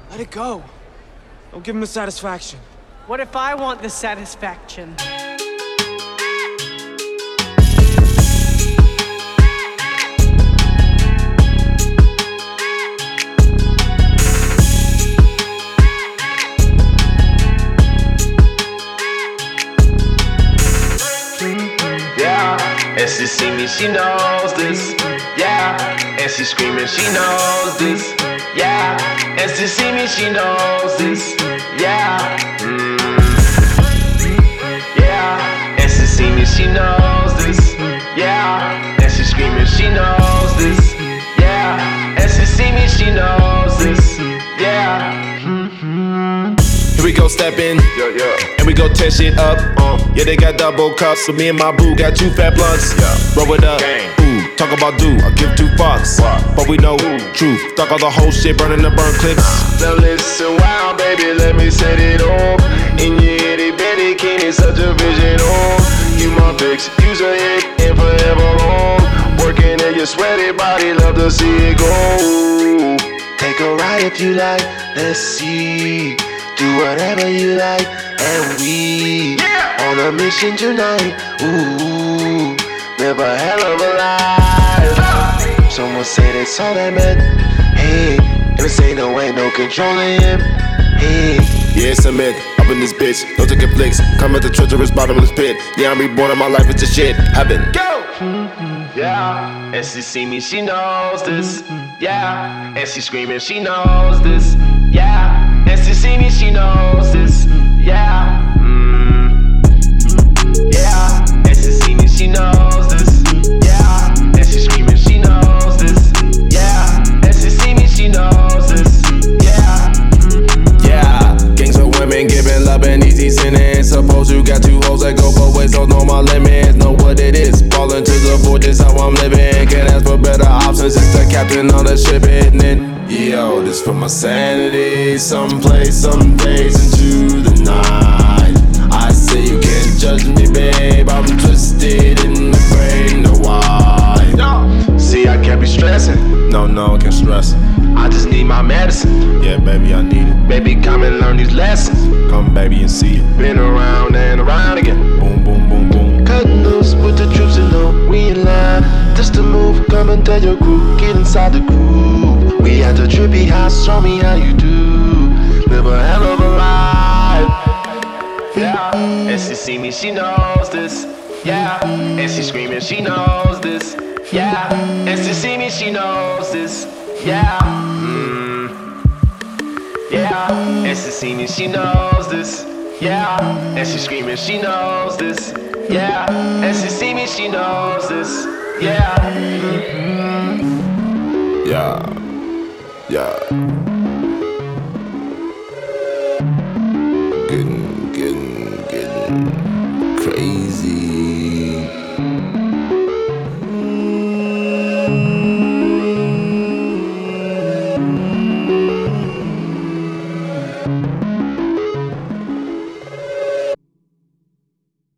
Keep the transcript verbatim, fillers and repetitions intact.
Let it go. Don't give him the satisfaction. What if I want the satisfaction? And she see me, she knows this, yeah. And she screaming, she knows this, yeah. And she see me, she knows this, yeah. Mm. Yeah. And she see me, she knows this, yeah. And she screaming, she knows this, yeah. And she see me, she knows this, yeah. Here we go stepping, Yeah, yeah. and we go tear shit up. Uh, yeah, they got double cups, so me and my boo got two fat blunts. Yeah. Roll it up. Gang. Ooh, talk about do, I give two fucks. Fuck. But we know truth. Talk all the whole shit, burning the burn clips. Now listen, wow, baby, let me set it off. In your itty bitty bikini, such a vision, oh. You my fix, use a hit, and forever long. Working in your sweaty body, love to see it go. Take a ride if you like, let's see. Do whatever you like, and we yeah. On a mission tonight. Ooh, live a hell of a life. Someone say that's all that meant. Hey, and this ain't no way, no controlling him. Hey, Yeah, it's a myth, up in this bitch, no taking flicks. Come at the treacherous bottomless pit. Yeah, I'm reborn and my life is just shit. Heaven. go! Yeah, and she see me, she knows this. Yeah, and she screaming, she knows this. Yeah, and she see me, she knows this. Yeah, mm. Yeah, and she see me, she knows this. Yeah, and she screaming, she knows this. Yeah, and she see me, she knows this. Yeah. Yeah, gangs of women giving love and easy sinning. Suppose you got two hoes that go both ways, don't know my limits. Know what it is, falling to the void, this how I'm living. Can't ask for better options, it's the captain on the ship, isn't it? Yo, this for my sanity. Someplace, some days into the night. I say you can't judge me, babe. I'm twisted in the brain, no why. No. See, I can't be stressing. No, no, I can't stress. I just need my medicine. Yeah, baby, I need it. Baby, come and learn these lessons. Come, baby, and see it. Been around and around again. Boom, boom, boom, boom. Cutting loose with the troops and no, we in line. Just to move, come and tell your crew, get inside the groove. We at the trippy house, show me how you do. Live a hell of a life. Yeah, and she see me, she knows this. Yeah, and she screaming, she knows this. Yeah, and she see me, she knows this. Yeah, mm. Yeah, and she see me, she knows this. Yeah, and she screaming, she knows this. Yeah, and she see me, she knows this. Yeah. Yeah, yeah.